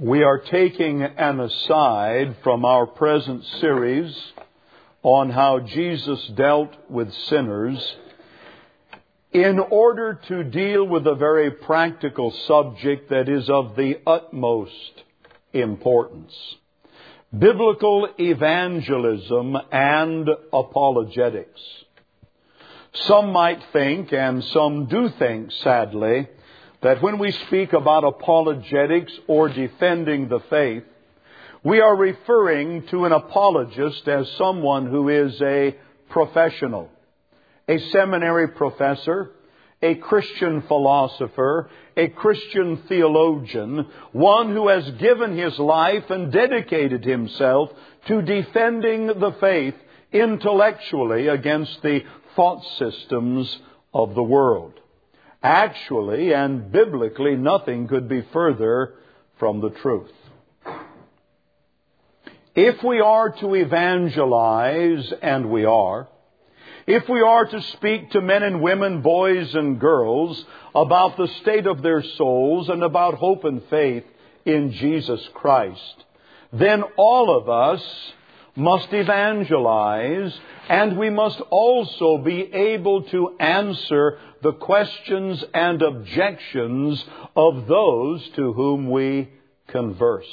We are taking an aside from our present series on how Jesus dealt with sinners in order to deal with a very practical subject that is of the utmost importance: biblical evangelism and apologetics. Some might think, and some do think, sadly, that when we speak about apologetics or defending the faith, we are referring to an apologist as someone who is a professional, a seminary professor, a Christian philosopher, a Christian theologian, one who has given his life and dedicated himself to defending the faith intellectually against the thought systems of the world. Actually and biblically, nothing could be further from the truth. If we are to evangelize, and we are, if we are to speak to men and women, boys and girls, about the state of their souls and about hope and faith in Jesus Christ, then all of us must evangelize, and we must also be able to answer the questions and objections of those to whom we converse.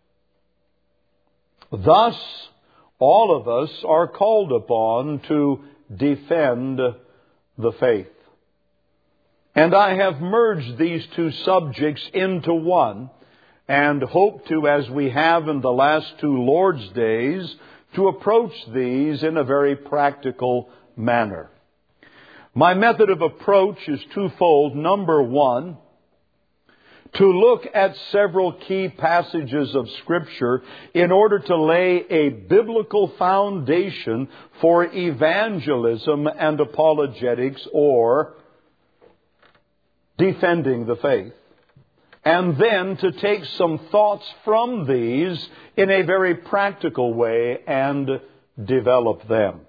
Thus, all of us are called upon to defend the faith. And I have merged these two subjects into one, and hope to, as we have in the last two Lord's days, to approach these in a very practical manner. My method of approach is twofold. Number one, to look at several key passages of Scripture in order to lay a biblical foundation for evangelism and apologetics, or defending the faith. And then to take some thoughts from these in a very practical way and develop them.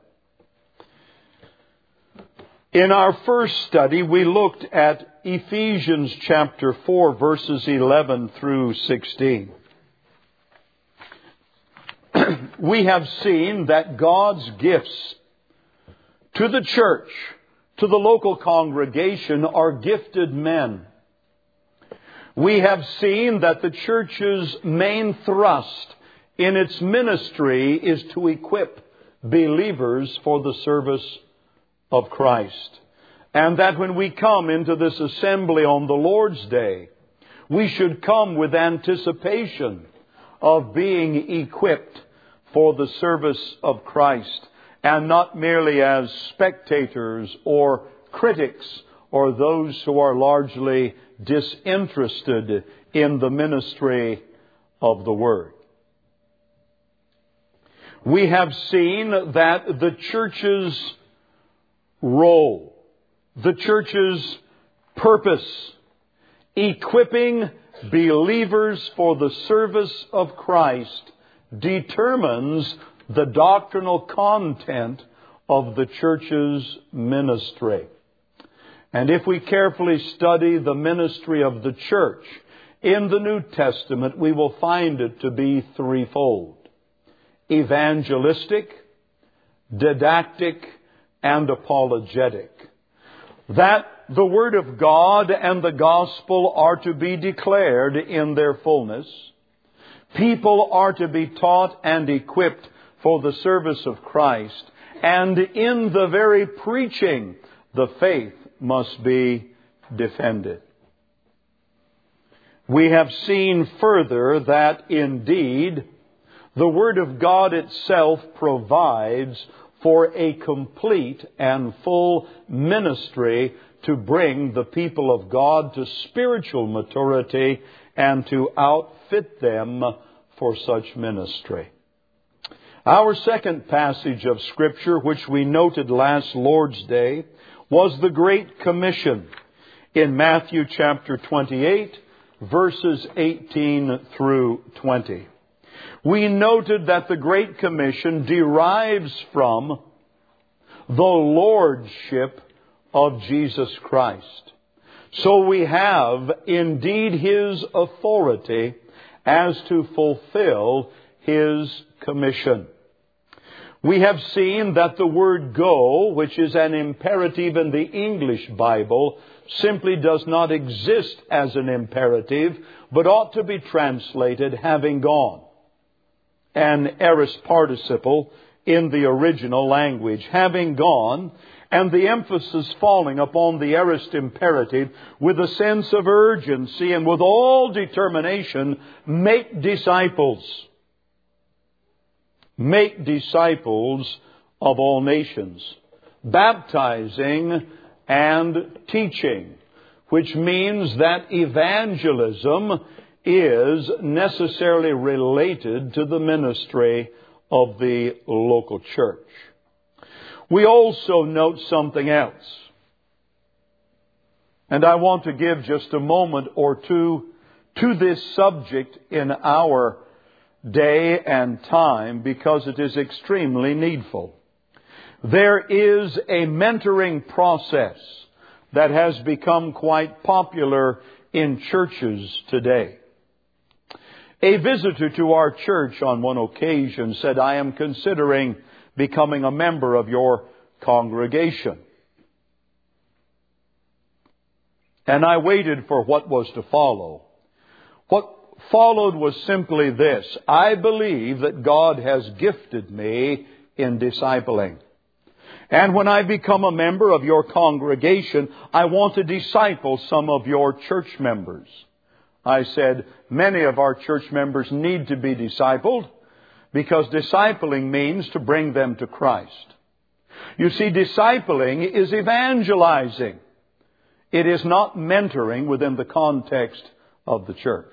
In our first study, we looked at Ephesians chapter 4, verses 11 through 16. We have seen that God's gifts to the church, to the local congregation, are gifted men. We have seen that the church's main thrust in its ministry is to equip believers for the service of Christ. And that when we come into this assembly on the Lord's Day, we should come with anticipation of being equipped for the service of Christ, and not merely as spectators or critics or those who are largely disinterested in the ministry of the Word. We have seen that the church's role, the church's purpose, equipping believers for the service of Christ, determines the doctrinal content of the church's ministry. And if we carefully study the ministry of the church in the New Testament, we will find it to be threefold: evangelistic, didactic, and apologetic. That the Word of God and the Gospel are to be declared in their fullness. People are to be taught and equipped for the service of Christ. And in the very preaching, the faith must be defended. We have seen further that indeed the Word of God itself provides for a complete and full ministry to bring the people of God to spiritual maturity and to outfit them for such ministry. Our second passage of Scripture, which we noted last Lord's Day, was the Great Commission in Matthew chapter 28, verses 18 through 20. We noted that the Great Commission derives from the Lordship of Jesus Christ. So we have indeed His authority as to fulfill His commission. We have seen that the word go, which is an imperative in the English Bible, simply does not exist as an imperative, but ought to be translated having gone. An aorist participle in the original language, having gone, and the emphasis falling upon the aorist imperative with a sense of urgency and with all determination, make disciples. Make disciples of all nations, baptizing and teaching, which means that evangelism is necessarily related to the ministry of the local church. We also note something else. And I want to give just a moment or two to this subject in our day and time because it is extremely needful. There is a mentoring process that has become quite popular in churches today. A visitor to our church on one occasion said, "I am considering becoming a member of your congregation." And I waited for what was to follow. What followed was simply this: I believe that God has gifted me in discipling. And when I become a member of your congregation, I want to disciple some of your church members. I said, many of our church members need to be discipled because discipling means to bring them to Christ. You see, discipling is evangelizing. It is not mentoring within the context of the church.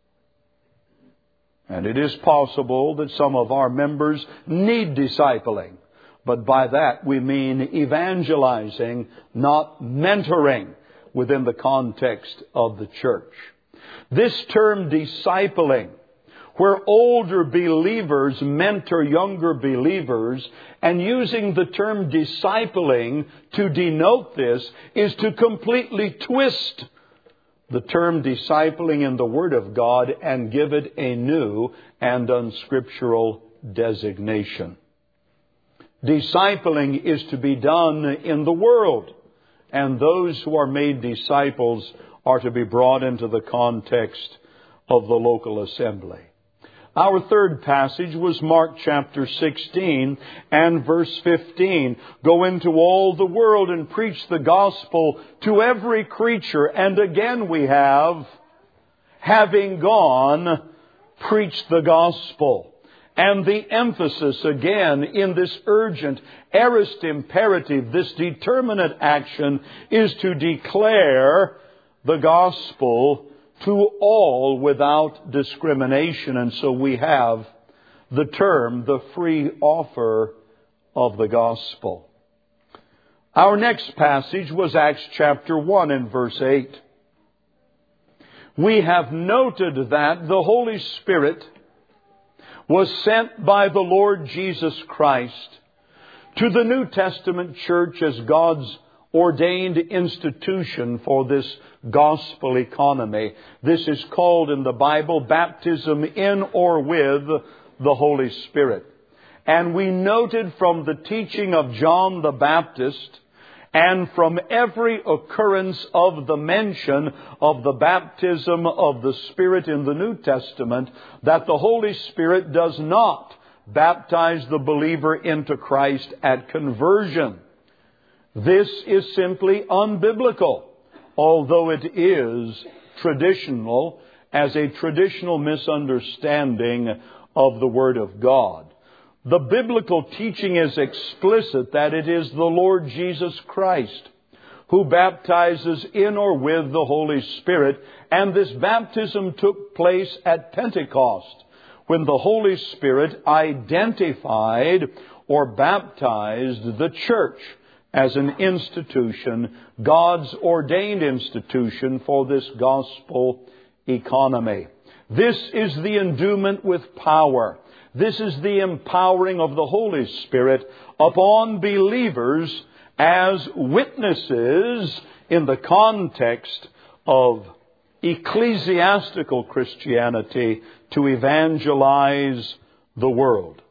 And it is possible that some of our members need discipling. But by that we mean evangelizing, not mentoring within the context of the church. This term discipling, where older believers mentor younger believers, and using the term discipling to denote this is to completely twist the term discipling in the Word of God and give it a new and unscriptural designation. Discipling is to be done in the world, and those who are made disciples are to be brought into the context of the local assembly. Our third passage was Mark chapter 16 and verse 15. Go into all the world and preach the gospel to every creature. And again we have, having gone, preach the gospel. And the emphasis again in this urgent, aorist imperative, this determinate action, is to declare the gospel to all without discrimination. And so we have the term, the free offer of the gospel. Our next passage was Acts chapter 1 and verse 8. We have noted that the Holy Spirit was sent by the Lord Jesus Christ to the New Testament church as God's ordained institution for this gospel economy. This is called in the Bible baptism in or with the Holy Spirit. And we noted from the teaching of John the Baptist and from every occurrence of the mention of the baptism of the Spirit in the New Testament that the Holy Spirit does not baptize the believer into Christ at conversion. This is simply unbiblical, although it is traditional as a traditional misunderstanding of the Word of God. The biblical teaching is explicit that it is the Lord Jesus Christ who baptizes in or with the Holy Spirit, and this baptism took place at Pentecost, when the Holy Spirit identified or baptized the church as an institution, God's ordained institution for this gospel economy. This is the endowment with power. This is the empowering of the Holy Spirit upon believers as witnesses in the context of ecclesiastical Christianity to evangelize the world.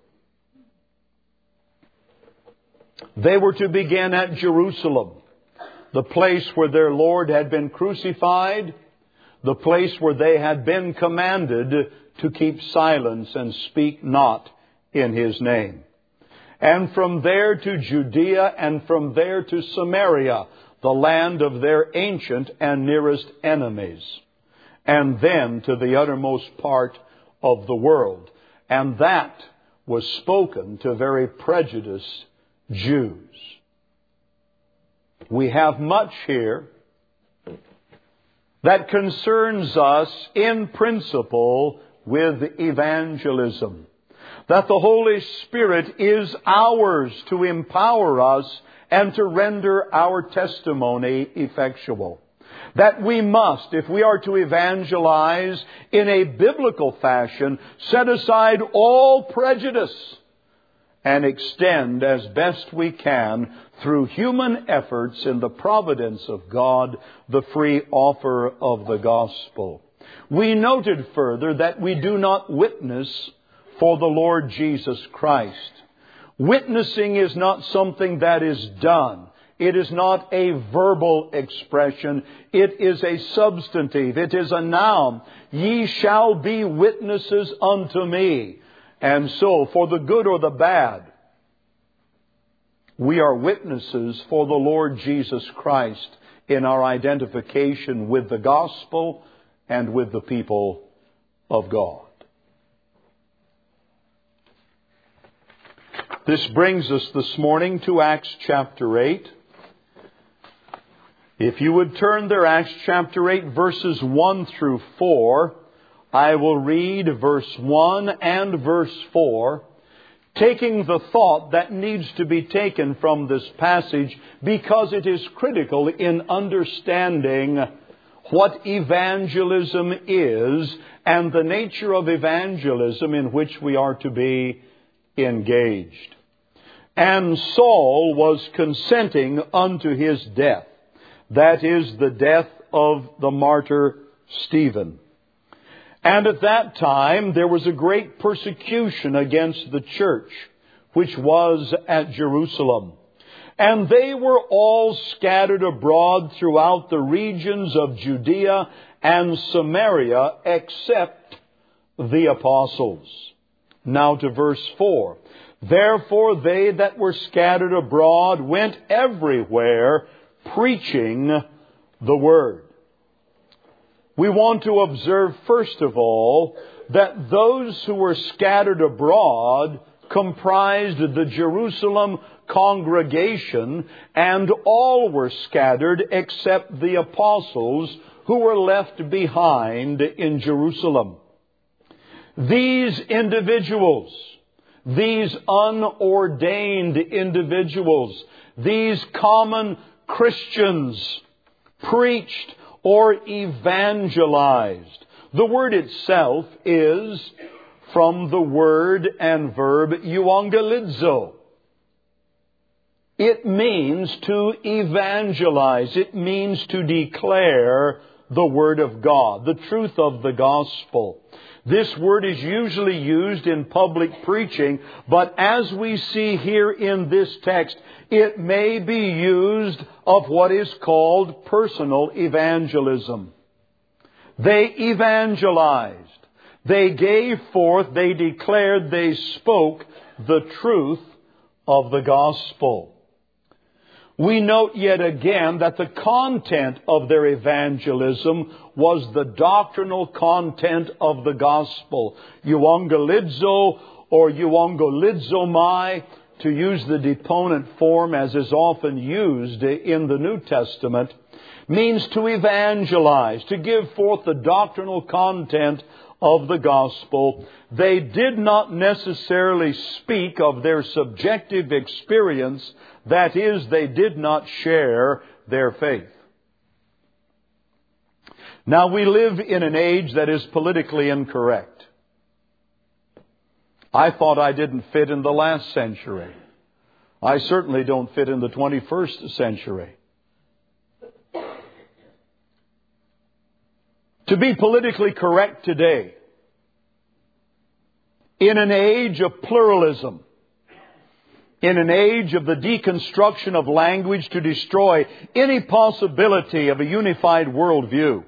They were to begin at Jerusalem, the place where their Lord had been crucified, the place where they had been commanded to keep silence and speak not in His name. And from there to Judea, and from there to Samaria, the land of their ancient and nearest enemies. And then to the uttermost part of the world. And that was spoken to very prejudiced Jews. We have much here that concerns us in principle with evangelism. That the Holy Spirit is ours to empower us and to render our testimony effectual. That we must, if we are to evangelize in a biblical fashion, set aside all prejudice and extend as best we can through human efforts in the providence of God the free offer of the gospel. We noted further that we do not witness for the Lord Jesus Christ. Witnessing is not something that is done. It is not a verbal expression. It is a substantive. It is a noun. Ye shall be witnesses unto me. And so, for the good or the bad, we are witnesses for the Lord Jesus Christ in our identification with the gospel and with the people of God. This brings us this morning to Acts chapter 8. If you would turn there, Acts chapter 8, verses 1 through 4, I will read verse 1 and verse 4, taking the thought that needs to be taken from this passage because it is critical in understanding what evangelism is and the nature of evangelism in which we are to be engaged. And Saul was consenting unto his death, that is, the death of the martyr Stephen. And at that time there was a great persecution against the church, which was at Jerusalem. And they were all scattered abroad throughout the regions of Judea and Samaria, except the apostles. Now to verse 4. Therefore they that were scattered abroad went everywhere preaching the word. We want to observe, first of all, that those who were scattered abroad comprised the Jerusalem congregation, and all were scattered except the apostles who were left behind in Jerusalem. These individuals, these unordained individuals, these common Christians preached or evangelized. The word itself is from the word and verb euangelizo. It means to evangelize. It means to declare the Word of God, the truth of the gospel. This word is usually used in public preaching, but as we see here in this text, it may be used of what is called personal evangelism. They evangelized. They gave forth, they declared, they spoke the truth of the gospel. We note yet again that the content of their evangelism was the doctrinal content of the gospel. Euangelizo or euangolizomai, to use the deponent form as is often used in the New Testament, means to evangelize, to give forth the doctrinal content of the gospel. They did not necessarily speak of their subjective experience. That is, they did not share their faith. Now, we live in an age that is politically incorrect. I thought I didn't fit in the last century. I certainly don't fit in the 21st century. To be politically correct today, in an age of pluralism, in an age of the deconstruction of language to destroy any possibility of a unified worldview,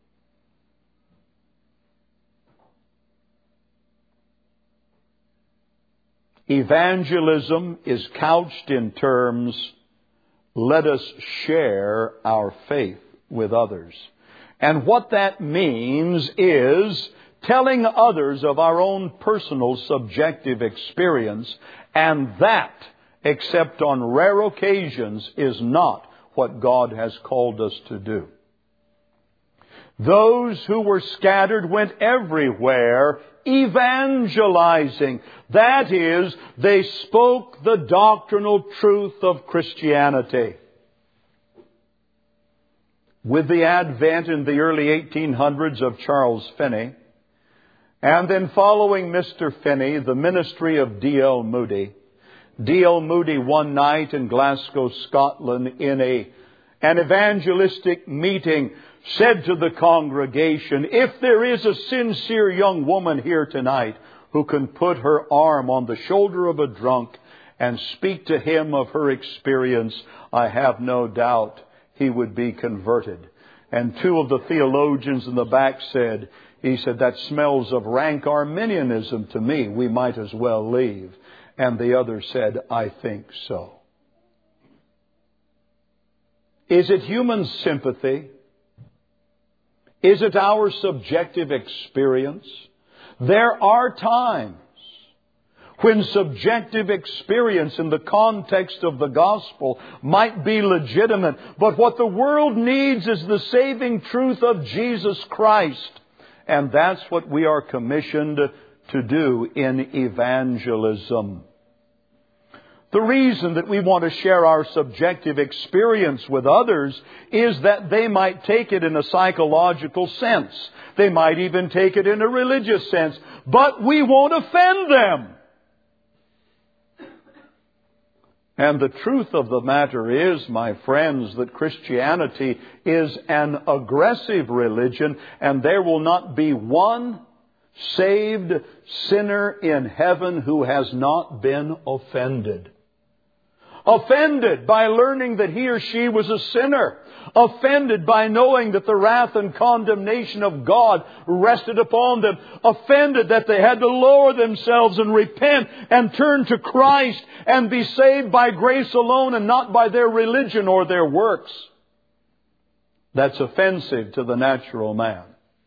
evangelism is couched in terms, let us share our faith with others. And what that means is telling others of our own personal subjective experience, and that, except on rare occasions, is not what God has called us to do. Those who were scattered went everywhere evangelizing. That is, they spoke the doctrinal truth of Christianity. With the advent in the early 1800s of Charles Finney, and then following Mr. Finney, the ministry of D.L. Moody. D.L. Moody one night in Glasgow, Scotland, in an evangelistic meeting, said to the congregation, if there is a sincere young woman here tonight who can put her arm on the shoulder of a drunk and speak to him of her experience, I have no doubt he would be converted. And two of the theologians in the back said, that smells of rank Arminianism to me. We might as well leave. And the other said, I think so. Is it human sympathy? Is it our subjective experience? There are times when subjective experience in the context of the gospel might be legitimate. But what the world needs is the saving truth of Jesus Christ. And that's what we are commissioned to do in evangelism. The reason that we want to share our subjective experience with others is that they might take it in a psychological sense. They might even take it in a religious sense. But we won't offend them. And the truth of the matter is, my friends, that Christianity is an aggressive religion, and there will not be one saved sinner in heaven who has not been offended. Offended by learning that he or she was a sinner. Offended by knowing that the wrath and condemnation of God rested upon them. Offended that they had to lower themselves and repent and turn to Christ and be saved by grace alone and not by their religion or their works. That's offensive to the natural man.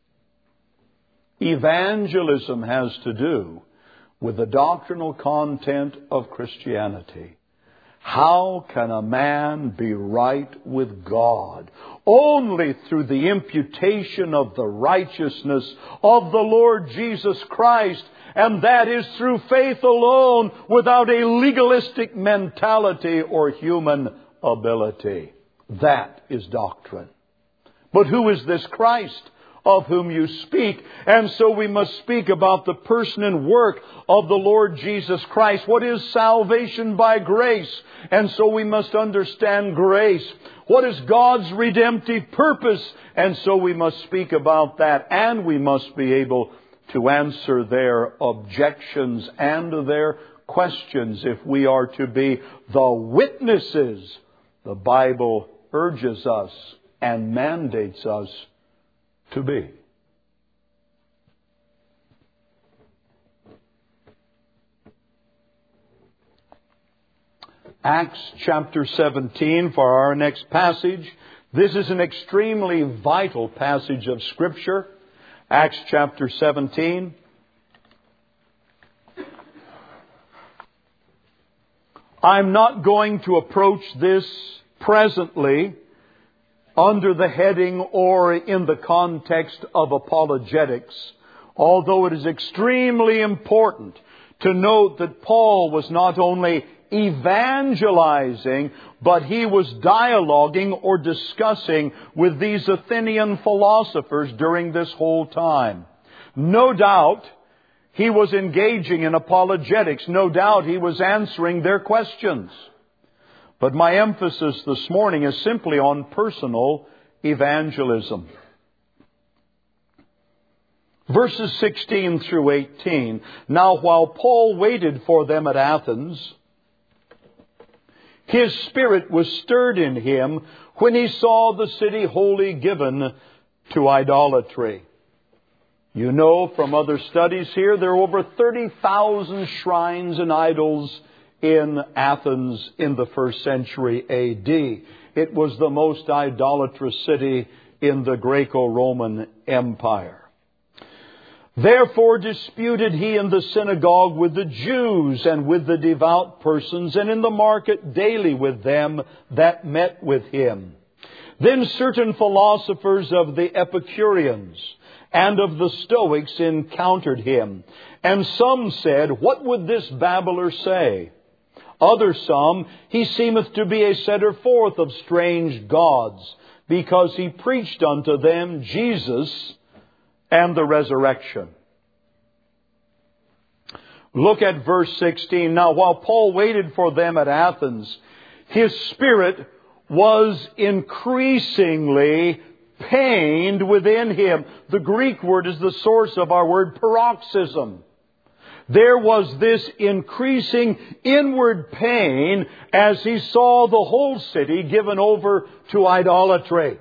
Evangelism has to do with the doctrinal content of Christianity. How can a man be right with God? Only through the imputation of the righteousness of the Lord Jesus Christ. And that is through faith alone, without a legalistic mentality or human ability. That is doctrine. But who is this Christ of whom you speak? And so we must speak about the person and work of the Lord Jesus Christ. What is salvation by grace? And so we must understand grace. What is God's redemptive purpose? And so we must speak about that, and we must be able to answer their objections and their questions if we are to be the witnesses the Bible urges us and mandates us to be. Acts chapter 17 for our next passage. This is an extremely vital passage of Scripture. Acts chapter 17. I'm not going to approach this presently under the heading or in the context of apologetics, although it is extremely important to note that Paul was not only evangelizing, but he was dialoguing or discussing with these Athenian philosophers during this whole time. No doubt he was engaging in apologetics. No doubt he was answering their questions. But my emphasis this morning is simply on personal evangelism. Verses 16 through 18. Now while Paul waited for them at Athens, his spirit was stirred in him when he saw the city wholly given to idolatry. You know from other studies here, there are over 30,000 shrines and idols in Athens in the first century A.D. It was the most idolatrous city in the Greco-Roman Empire. Therefore disputed he in the synagogue with the Jews and with the devout persons, and in the market daily with them that met with him. Then certain philosophers of the Epicureans and of the Stoics encountered him. And some said, What would this babbler say? Others some, He seemeth to be a setter forth of strange gods, because he preached unto them Jesus and the resurrection. Look at verse 16. Now while Paul waited for them at Athens, his spirit was increasingly pained within him. The Greek word is the source of our word paroxysm. There was this increasing inward pain as he saw the whole city given over to idolatry.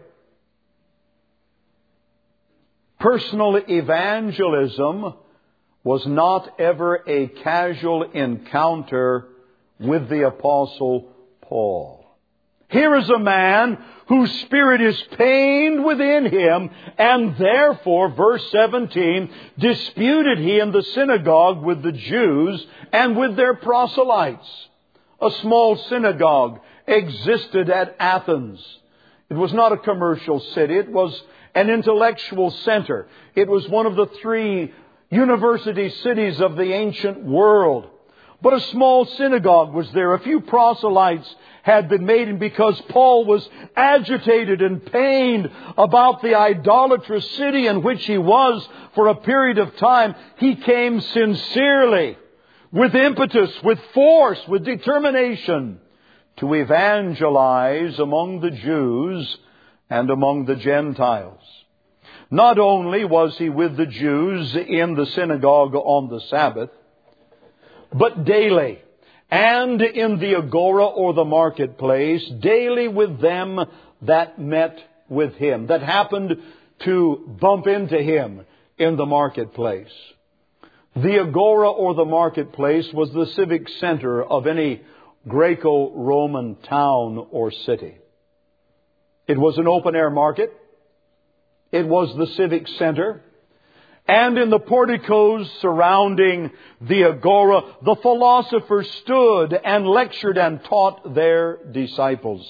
Personal evangelism was not ever a casual encounter with the Apostle Paul. Here is a man whose spirit is pained within him, and therefore, verse 17, disputed he in the synagogue with the Jews and with their proselytes. A small synagogue existed at Athens. It was not a commercial city. It was an intellectual center. It was one of the 3 university cities of the ancient world. But a small synagogue was there. A few proselytes had been made, and because Paul was agitated and pained about the idolatrous city in which he was for a period of time, he came sincerely, with impetus, with force, with determination, to evangelize among the Jews and among the Gentiles. Not only was he with the Jews in the synagogue on the Sabbath, but daily, and in the agora or the marketplace, daily with them that met with him, that happened to bump into him in the marketplace. The agora or the marketplace was the civic center of any Greco-Roman town or city. It was an open-air market. It was the civic center. And in the porticos surrounding the agora, the philosophers stood and lectured and taught their disciples.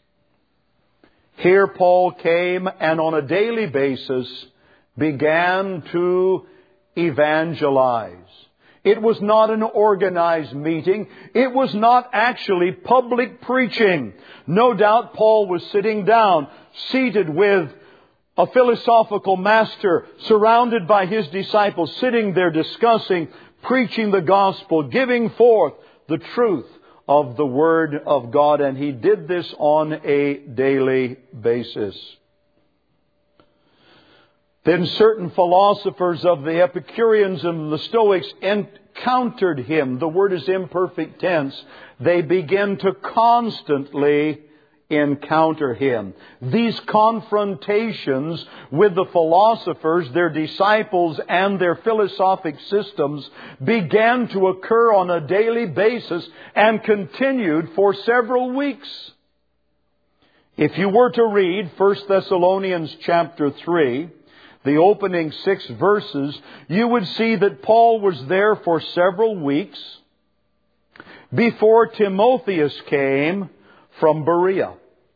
Here Paul came and on a daily basis began to evangelize. It was not an organized meeting. It was not actually public preaching. No doubt Paul was sitting down, seated with a philosophical master, surrounded by his disciples, sitting there discussing, preaching the gospel, giving forth the truth of the Word of God. And he did this on a daily basis. Then certain philosophers of the Epicureans and the Stoics encountered him. The word is imperfect tense. They begin to constantly encounter him. These confrontations with the philosophers, their disciples, and their philosophic systems began to occur on a daily basis and continued for several weeks. If you were to read 1 Thessalonians chapter 3, the opening 6 verses, you would see that Paul was there for several weeks before Timotheus came from Berea.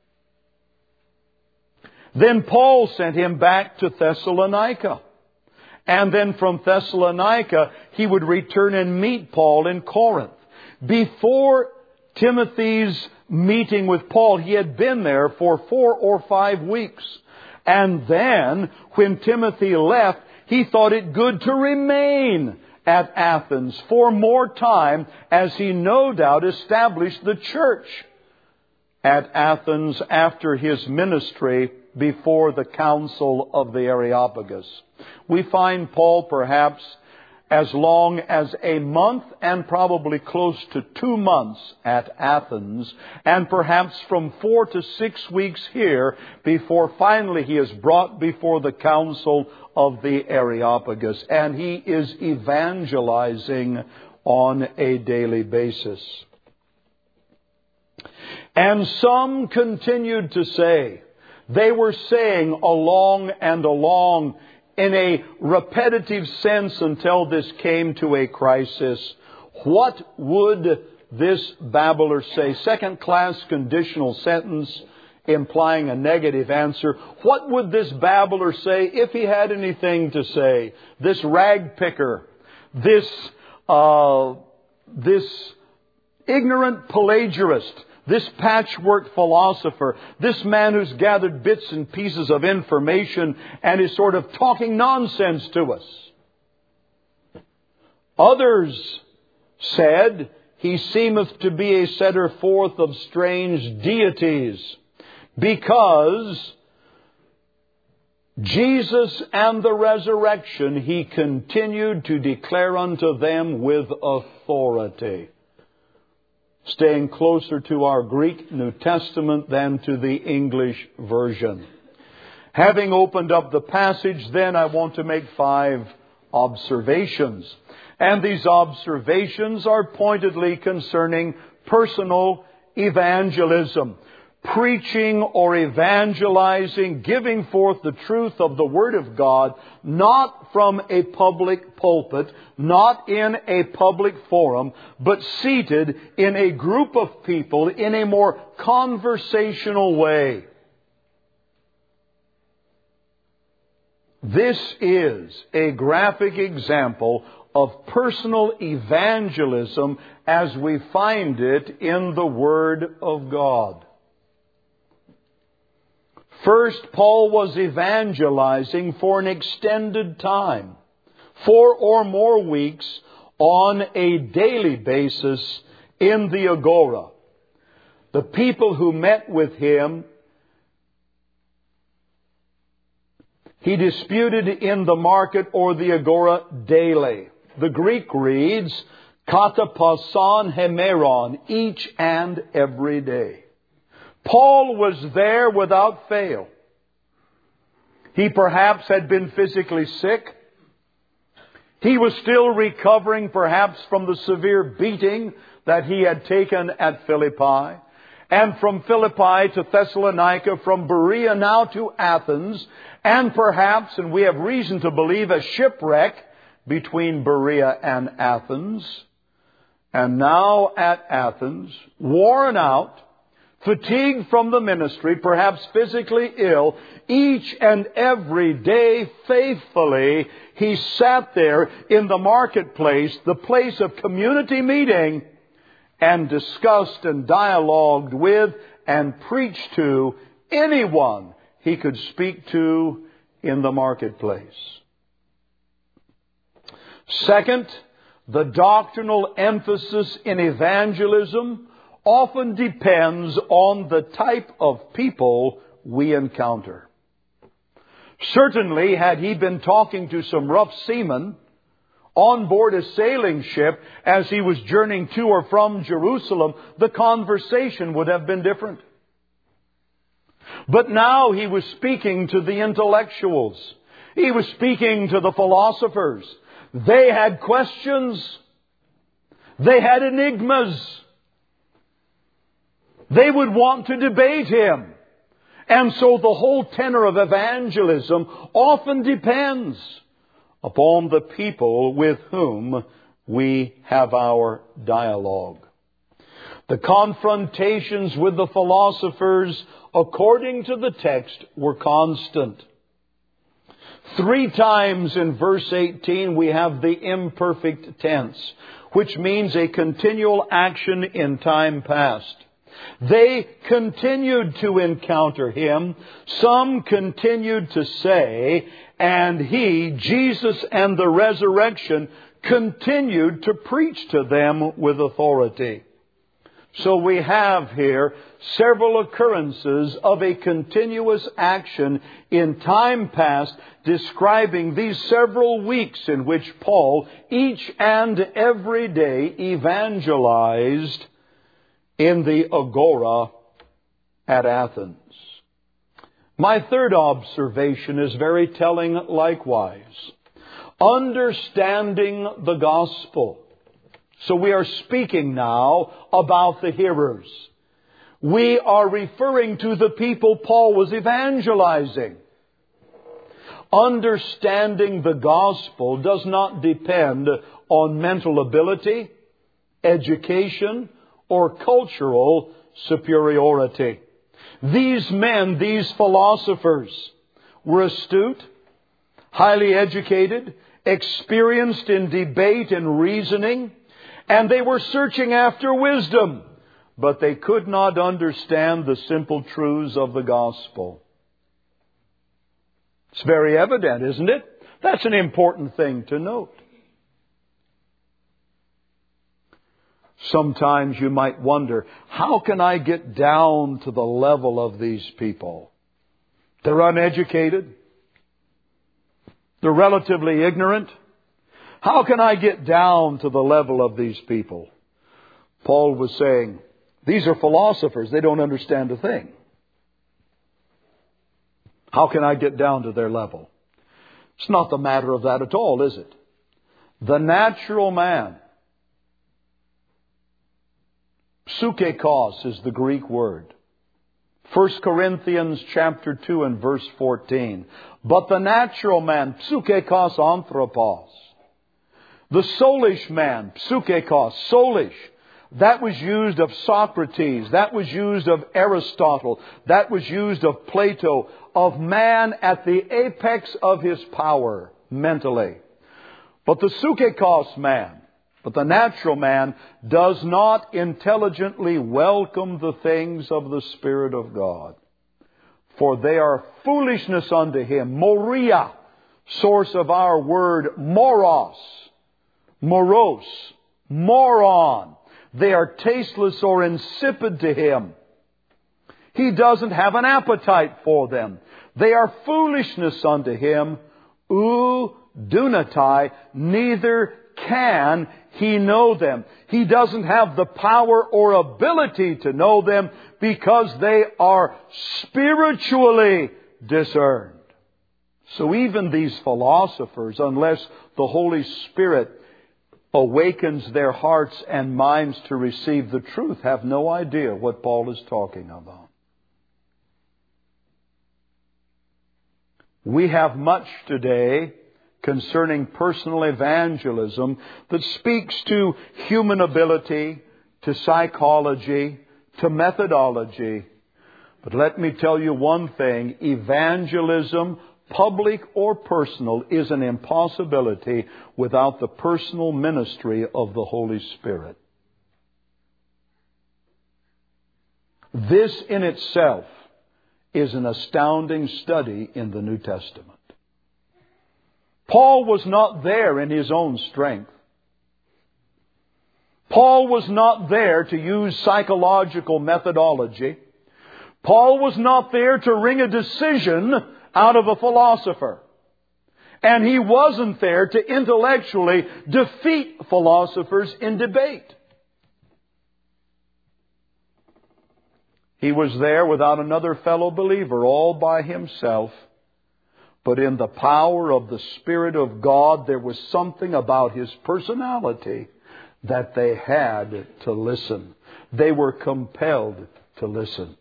Then Paul sent him back to Thessalonica. And then from Thessalonica, he would return and meet Paul in Corinth. Before Timothy's meeting with Paul, he had been there for 4 or 5 weeks. And then, when Timothy left, he thought it good to remain at Athens for more time, as he no doubt established the church at Athens after his ministry before the council of the Areopagus. We find Paul perhaps as long as a month and probably close to 2 months at Athens, and perhaps from 4 to 6 weeks here before finally he is brought before the council of the Areopagus, and he is evangelizing on a daily basis. And some continued to say, they were saying along and along in a repetitive sense until this came to a crisis. What would this babbler say? Second class conditional sentence implying a negative answer. What would this babbler say if he had anything to say? This rag picker, this ignorant Pelagiarist, this patchwork philosopher, this man who's gathered bits and pieces of information and is sort of talking nonsense to us. Others said, he seemeth to be a setter forth of strange deities, because Jesus and the resurrection he continued to declare unto them with authority. Staying closer to our Greek New Testament than to the English version. Having opened up the passage, then I want to make 5 observations. And these observations are pointedly concerning personal evangelism. Preaching or evangelizing, giving forth the truth of the Word of God, not from a public pulpit, not in a public forum, but seated in a group of people in a more conversational way. This is a graphic example of personal evangelism as we find it in the Word of God. First, Paul was evangelizing for an extended time, 4 or more weeks on a daily basis in the Agora. The people who met with him, he disputed in the market or the Agora daily. The Greek reads, katapasan hemeron, each and every day. Paul was there without fail. He perhaps had been physically sick. He was still recovering perhaps from the severe beating that he had taken at Philippi. And from Philippi to Thessalonica, from Berea now to Athens, and perhaps, and we have reason to believe, a shipwreck between Berea and Athens. And now at Athens, worn out, fatigued from the ministry, perhaps physically ill, each and every day faithfully, he sat there in the marketplace, the place of community meeting, and discussed and dialogued with and preached to anyone he could speak to in the marketplace. Second, the doctrinal emphasis in evangelism often depends on the type of people we encounter. Certainly, had he been talking to some rough seamen on board a sailing ship as he was journeying to or from Jerusalem, the conversation would have been different. But now he was speaking to the intellectuals. He was speaking to the philosophers. They had questions. They had enigmas. They would want to debate him. And so the whole tenor of evangelism often depends upon the people with whom we have our dialogue. The confrontations with the philosophers, according to the text, were constant. 3 times in verse 18 we have the imperfect tense, which means a continual action in time past. They continued to encounter him. Some continued to say, and he, Jesus and the resurrection, continued to preach to them with authority. So we have here several occurrences of a continuous action in time past describing these several weeks in which Paul each and every day evangelized in the agora at Athens. My third observation is very telling likewise. Understanding the gospel. So we are speaking now about the hearers. We are referring to the people Paul was evangelizing. Understanding the gospel does not depend on mental ability, education, or cultural superiority. These men, these philosophers, were astute, highly educated, experienced in debate and reasoning, and they were searching after wisdom, but they could not understand the simple truths of the gospel. It's very evident, isn't it? That's an important thing to note. Sometimes you might wonder, how can I get down to the level of these people? They're uneducated. They're relatively ignorant. How can I get down to the level of these people? Paul was saying, these are philosophers. They don't understand a thing. How can I get down to their level? It's not the matter of that at all, is it? The natural man, psuchekos is the Greek word. 1 Corinthians chapter 2 and verse 14. But the natural man, psuchekos anthropos. The soulish man, psuchekos, soulish. That was used of Socrates. That was used of Aristotle. That was used of Plato. Of man at the apex of his power, mentally. But the psuchekos man, but the natural man, does not intelligently welcome the things of the Spirit of God. For they are foolishness unto him. Moria, source of our word moros. Moros, moron. They are tasteless or insipid to him. He doesn't have an appetite for them. They are foolishness unto him. Dunatai, neither can he know them. He doesn't have the power or ability to know them because they are spiritually discerned. So even these philosophers, unless the Holy Spirit awakens their hearts and minds to receive the truth, have no idea what Paul is talking about. We have much today concerning personal evangelism that speaks to human ability, to psychology, to methodology. But let me tell you one thing, evangelism, public or personal, is an impossibility without the personal ministry of the Holy Spirit. This in itself is an astounding study in the New Testament. Paul was not there in his own strength. Paul was not there to use psychological methodology. Paul was not there to wring a decision out of a philosopher. And he wasn't there to intellectually defeat philosophers in debate. He was there without another fellow believer, all by himself. But in the power of the Spirit of God, there was something about his personality that they had to listen. They were compelled to listen.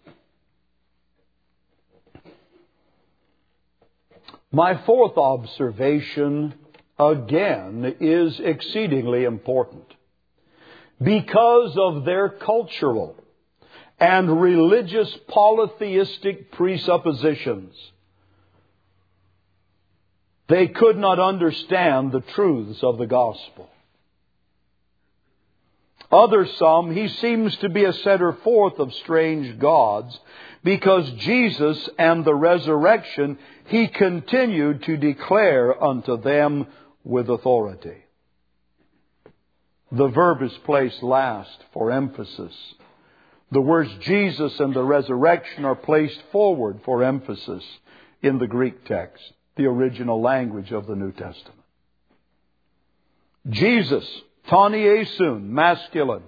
My fourth observation, again, is exceedingly important. Because of their cultural and religious polytheistic presuppositions, they could not understand the truths of the gospel. Other some, he seems to be a setter forth of strange gods, because Jesus and the resurrection he continued to declare unto them with authority. The verb is placed last for emphasis. The words Jesus and the resurrection are placed forward for emphasis in the Greek text, the original language of the New Testament. Jesus, tani esun, masculine.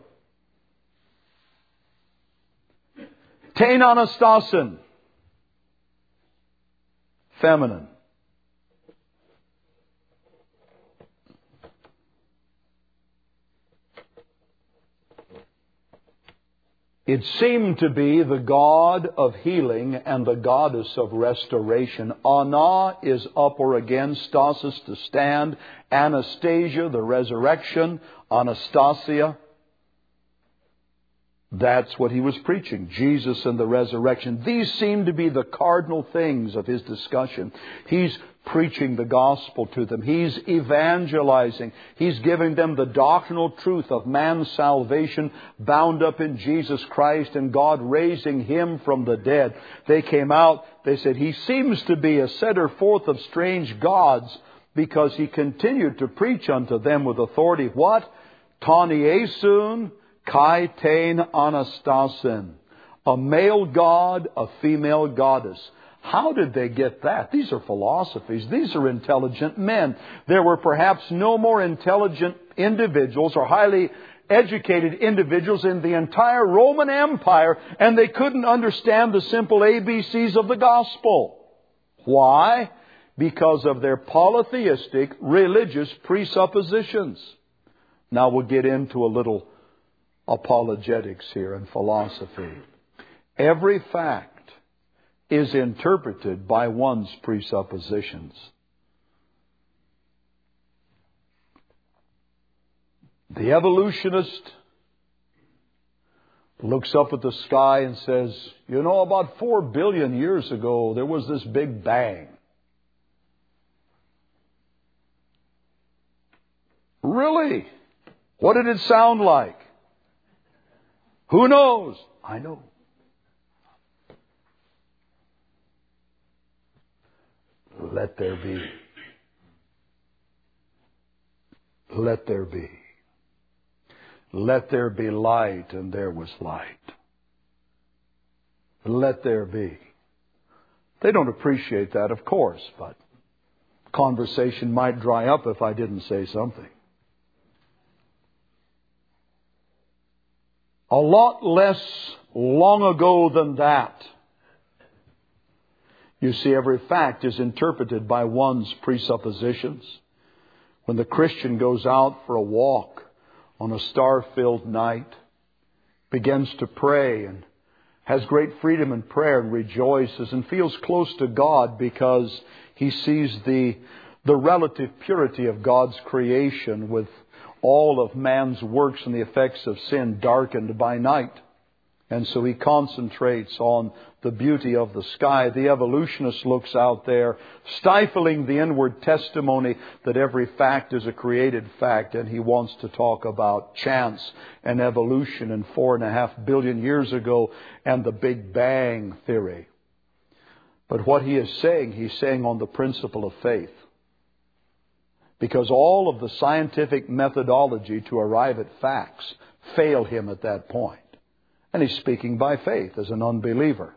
Tein anastasin, feminine. It seemed to be the God of healing and the goddess of restoration. Ana is up or again, stasis to stand, Anastasia, the resurrection, Anastasia. That's what he was preaching, Jesus and the resurrection. These seem to be the cardinal things of his discussion. He's preaching the gospel to them. He's evangelizing. He's giving them the doctrinal truth of man's salvation bound up in Jesus Christ and God raising Him from the dead. They came out, they said, he seems to be a setter forth of strange gods because he continued to preach unto them with authority. What? Tani esun, kai tein anastasin. A male god, a female goddess. How did they get that? These are philosophies. These are intelligent men. There were perhaps no more intelligent individuals or highly educated individuals in the entire Roman Empire, and they couldn't understand the simple ABCs of the gospel. Why? Because of their polytheistic religious presuppositions. Now we'll get into a little apologetics here and philosophy. Every fact is interpreted by one's presuppositions. The evolutionist looks up at the sky and says, you know, about 4 billion years ago, there was this big bang. Really? What did it sound like? Who knows? I know. Let there be. Let there be. Let there be light, and there was light. Let there be. They don't appreciate that, of course, but conversation might dry up if I didn't say something. A lot less long ago than that. You see, every fact is interpreted by one's presuppositions. When the Christian goes out for a walk on a star-filled night, begins to pray and has great freedom in prayer and rejoices and feels close to God because he sees the relative purity of God's creation with all of man's works and the effects of sin darkened by night. And so he concentrates on the beauty of the sky. The evolutionist looks out there, stifling the inward testimony that every fact is a created fact, and he wants to talk about chance and evolution and 4.5 billion years ago and the Big Bang theory. But what he is saying, he's saying on the principle of faith. Because all of the scientific methodology to arrive at facts fail him at that point. And he's speaking by faith as an unbeliever.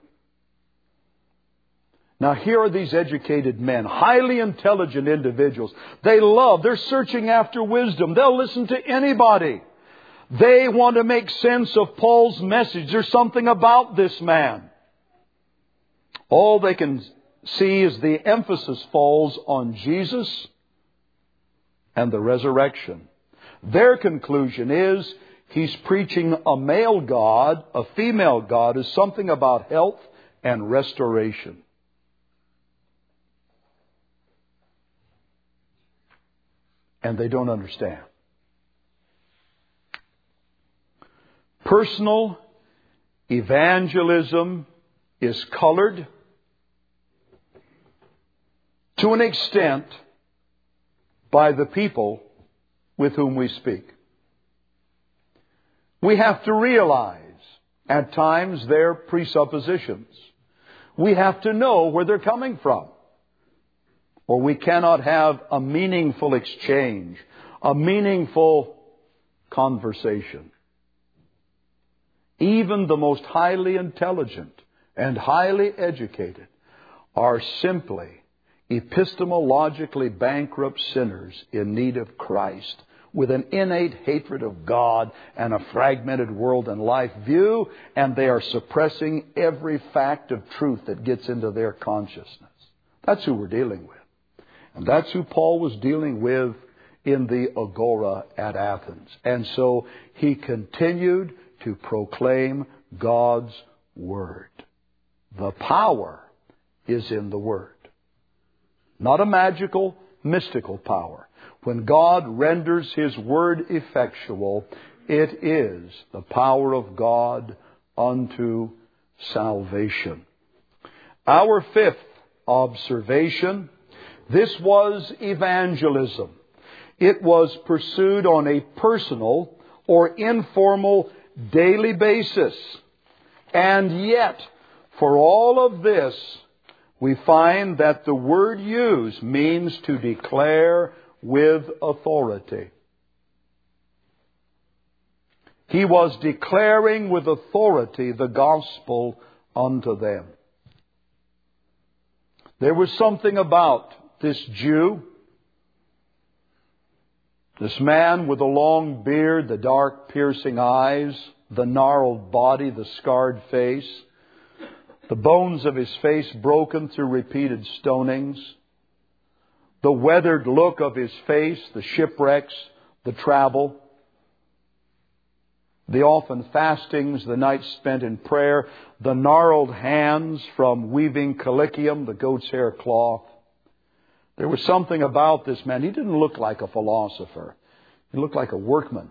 Now here are these educated men, highly intelligent individuals. They're searching after wisdom. They'll listen to anybody. They want to make sense of Paul's message. There's something about this man. All they can see is the emphasis falls on Jesus and the resurrection. Their conclusion is he's preaching a male God, a female God, is something about health and restoration. And they don't understand. Personal evangelism is colored to an extent by the people with whom we speak. We have to realize at times their presuppositions. We have to know where they're coming from. Or we cannot have a meaningful exchange, a meaningful conversation. even the most highly intelligent and highly educated, are simply epistemologically bankrupt sinners in need of Christ, with an innate hatred of God and a fragmented world and life view, and they are suppressing every fact of truth that gets into their consciousness. That's who we're dealing with. And that's who Paul was dealing with in the Agora at Athens. And so he continued to proclaim God's Word. The power is in the Word. Not a magical, mystical power. When God renders His Word effectual, it is the power of God unto salvation. Our fifth observation, this was evangelism. It was pursued on a personal or informal daily basis. And yet, for all of this, we find that the word used means to declare with authority. He was declaring with authority the gospel unto them. There was something about this Jew, this man with the long beard, the dark piercing eyes, the gnarled body, the scarred face, the bones of his face broken through repeated stonings, the weathered look of his face, the shipwrecks, the travel, the often fastings, the nights spent in prayer, the gnarled hands from weaving collycium, the goat's hair cloth. There was something about this man. He didn't look like a philosopher. He looked like a workman.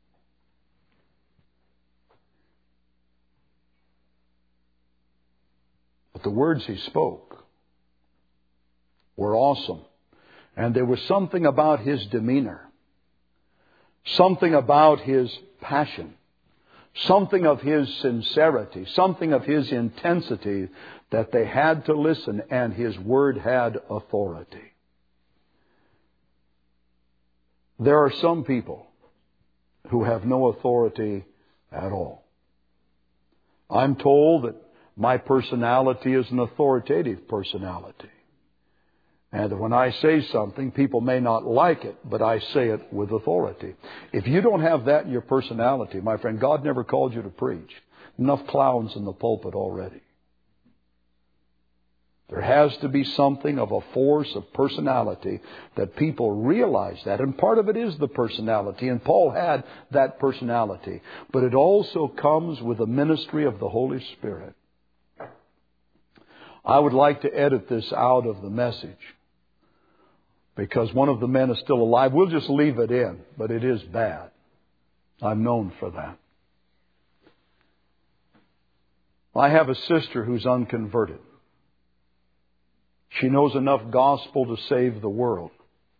But the words he spoke were awesome. And there was something about his demeanor, something about his passion, something of his sincerity, something of his intensity that they had to listen, and his word had authority. There are some people who have no authority at all. I'm told that my personality is an authoritative personality. And when I say something, people may not like it, but I say it with authority. If you don't have that in your personality, my friend, God never called you to preach. Enough clowns in the pulpit already. There has to be something of a force of personality that people realize that. And part of it is the personality. And Paul had that personality. But it also comes with the ministry of the Holy Spirit. I would like to edit this out of the message, because one of the men is still alive. We'll just leave it in, but it is bad. I'm known for that. I have a sister who's unconverted. She knows enough gospel to save the world.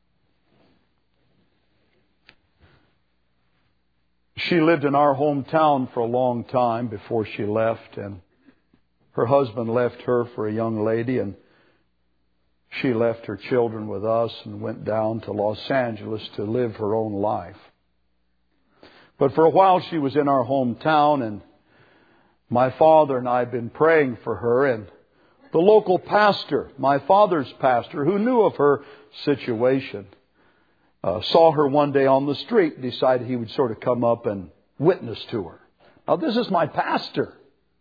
She lived in our hometown for a long time before she left, and her husband left her for a young lady, and she left her children with us and went down to Los Angeles to live her own life. But for a while she was in our hometown, and my father and I had been praying for her, and the local pastor, my father's pastor, who knew of her situation, saw her one day on the street and decided he would sort of come up and witness to her. Now, this is my pastor.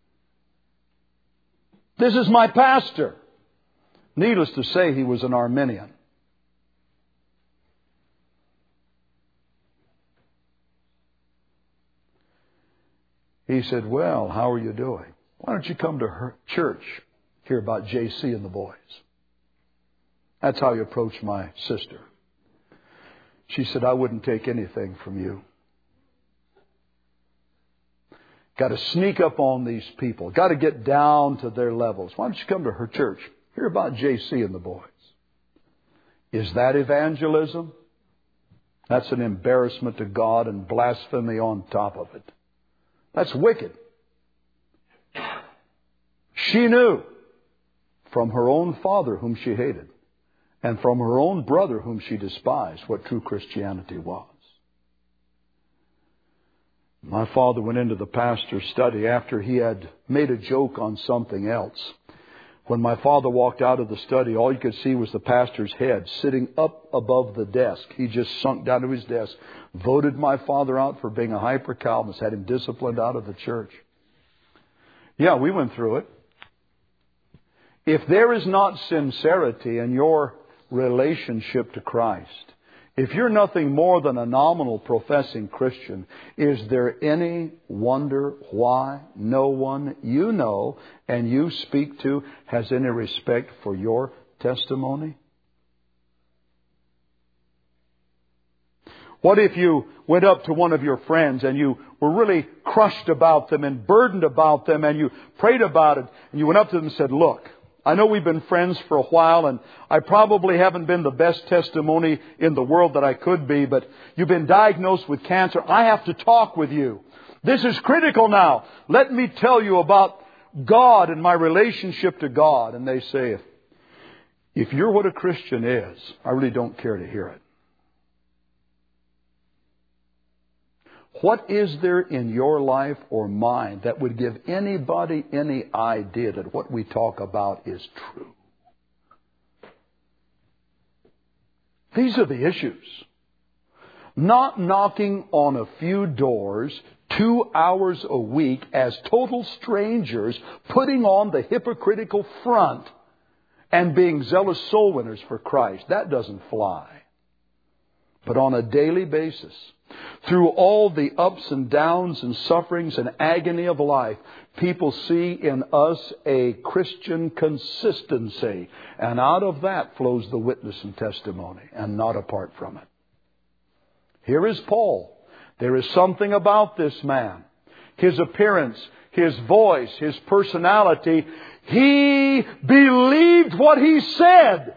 This is my pastor. Needless to say, he was an Arminian. He said, "Well, how are you doing? Why don't you come to her church, hear about JC and the boys?" That's how he approached my sister. She said, "I wouldn't take anything from you. Got to sneak up on these people. Got to get down to their levels. Why don't you come to her church? Hear about JC and the boys." Is that evangelism? That's an embarrassment to God and blasphemy on top of it. That's wicked. She knew from her own father whom she hated and from her own brother whom she despised what true Christianity was. My father went into the pastor's study after he had made a joke on something else. When my father walked out of the study, all you could see was the pastor's head sitting up above the desk. He just sunk down to his desk, voted my father out for being a hyper-Calvinist, had him disciplined out of the church. Yeah, we went through it. If there is not sincerity in your relationship to Christ, if you're nothing more than a nominal professing Christian, is there any wonder why no one you know and you speak to has any respect for your testimony? What if you went up to one of your friends and you were really crushed about them and burdened about them and you prayed about it and you went up to them and said, look, I know we've been friends for a while and I probably haven't been the best testimony in the world that I could be, but you've been diagnosed with cancer. I have to talk with you. This is critical now. Let me tell you about God and my relationship to God. And they say, if you're what a Christian is, I really don't care to hear it. What is there in your life or mine that would give anybody any idea that what we talk about is true? These are the issues. Not knocking on a few doors 2 hours a week as total strangers, putting on the hypocritical front and being zealous soul winners for Christ. That doesn't fly. But on a daily basis, through all the ups and downs and sufferings and agony of life, people see in us a Christian consistency. And out of that flows the witness and testimony, and not apart from it. Here is Paul. There is something about this man. His appearance, his voice, his personality. He believed what he said.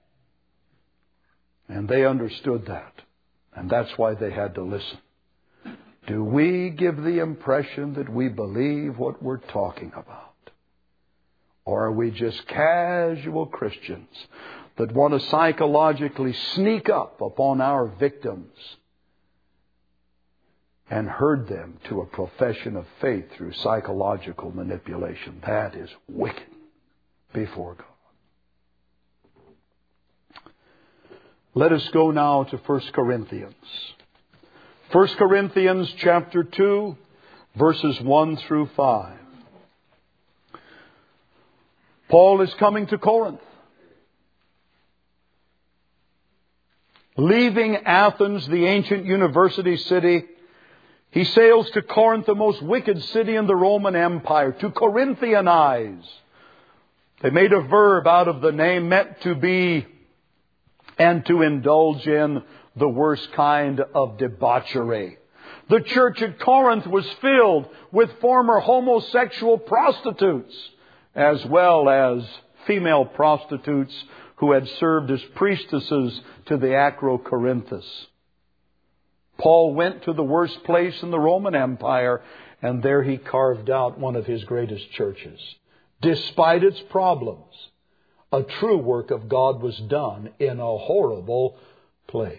And they understood that. And that's why they had to listen. Do we give the impression that we believe what we're talking about? Or are we just casual Christians that want to psychologically sneak up upon our victims and herd them to a profession of faith through psychological manipulation? That is wicked before God. Let us go now to 1 Corinthians. 1 Corinthians chapter 2, verses 1 through 5. Paul is coming to Corinth. Leaving Athens, the ancient university city, he sails to Corinth, the most wicked city in the Roman Empire, to Corinthianize. They made a verb out of the name meant to be and to indulge in the worst kind of debauchery. The church at Corinth was filled with former homosexual prostitutes, as well as female prostitutes who had served as priestesses to the Acrocorinthus. Paul went to the worst place in the Roman Empire, and there he carved out one of his greatest churches. Despite its problems, a true work of God was done in a horrible place.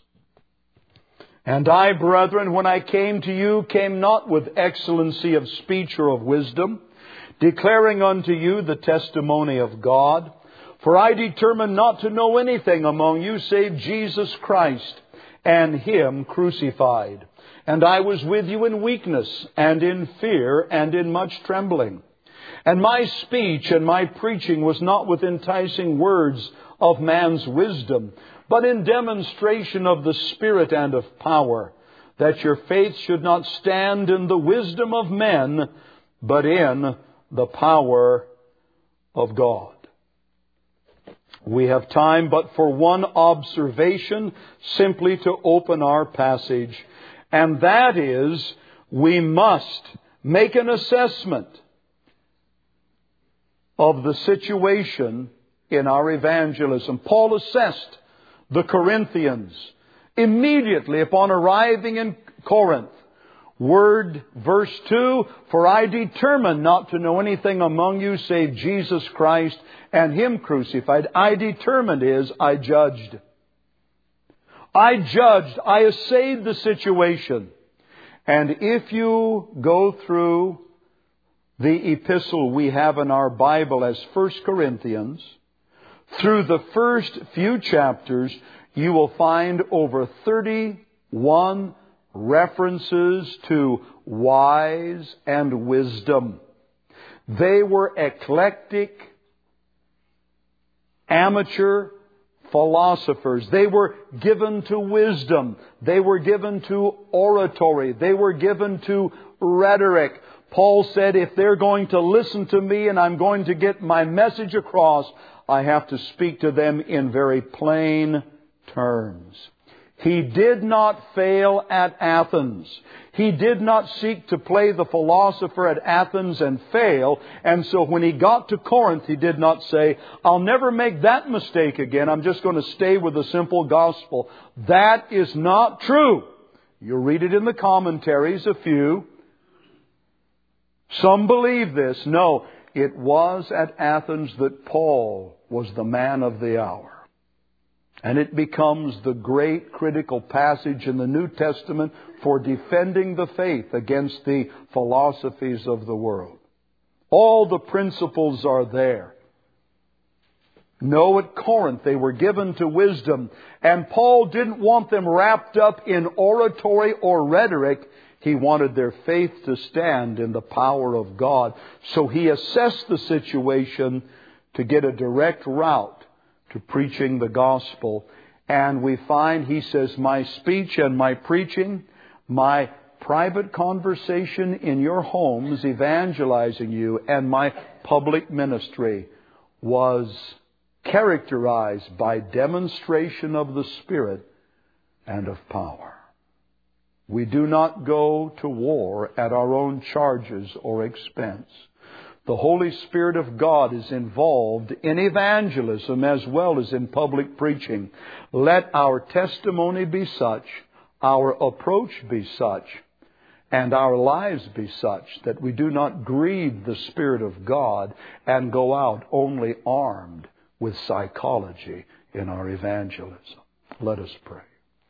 And I, brethren, when I came to you, came not with excellency of speech or of wisdom, declaring unto you the testimony of God. For I determined not to know anything among you save Jesus Christ and Him crucified. And I was with you in weakness and in fear and in much trembling. And my speech and my preaching was not with enticing words of man's wisdom, but in demonstration of the Spirit and of power, that your faith should not stand in the wisdom of men, but in the power of God. We have time but for one observation, simply to open our passage, and that is, we must make an assessment of the situation in our evangelism. Paul assessed the Corinthians immediately upon arriving in Corinth. Word, verse 2, for I determined not to know anything among you save Jesus Christ and Him crucified. I determined is, I judged. I assayed the situation. And if you go through the epistle we have in our Bible as 1 Corinthians, through the first few chapters, you will find over 31 references to wise and wisdom. They were eclectic, amateur philosophers. They were given to wisdom. They were given to oratory. They were given to rhetoric. Paul said, if they're going to listen to me and I'm going to get my message across, I have to speak to them in very plain terms. He did not fail at Athens. He did not seek to play the philosopher at Athens and fail. And so when he got to Corinth, he did not say, I'll never make that mistake again. I'm just going to stay with the simple gospel. That is not true. You'll read it in the commentaries, a few. Some believe this. No, it was at Athens that Paul was the man of the hour. And it becomes the great critical passage in the New Testament for defending the faith against the philosophies of the world. All the principles are there. No, at Corinth they were given to wisdom. And Paul didn't want them wrapped up in oratory or rhetoric. He wanted their faith to stand in the power of God. So he assessed the situation to get a direct route to preaching the gospel. And we find, he says, my speech and my preaching, my private conversation in your homes evangelizing you, and my public ministry was characterized by demonstration of the Spirit and of power. We do not go to war at our own charges or expense. The Holy Spirit of God is involved in evangelism as well as in public preaching. Let our testimony be such, our approach be such, and our lives be such that we do not grieve the Spirit of God and go out only armed with psychology in our evangelism. Let us pray.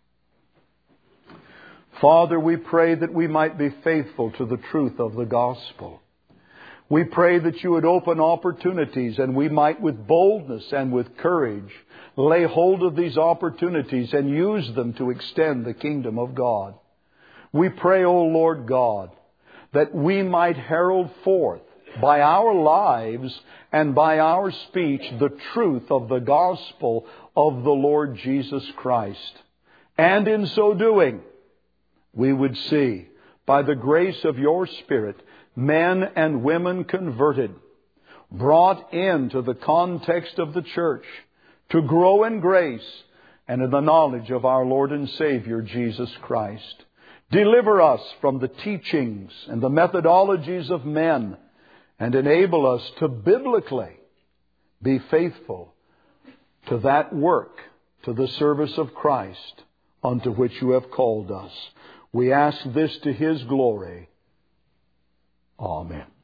Father, we pray that we might be faithful to the truth of the gospel. We pray that you would open opportunities and we might with boldness and with courage lay hold of these opportunities and use them to extend the kingdom of God. We pray, O Lord God, that we might herald forth by our lives and by our speech the truth of the gospel of the Lord Jesus Christ. And in so doing, we would see, by the grace of your Spirit, men and women converted, brought into the context of the church to grow in grace and in the knowledge of our Lord and Savior, Jesus Christ. Deliver us from the teachings and the methodologies of men and enable us to biblically be faithful to that work, to the service of Christ unto which you have called us. We ask this to His glory. Amen.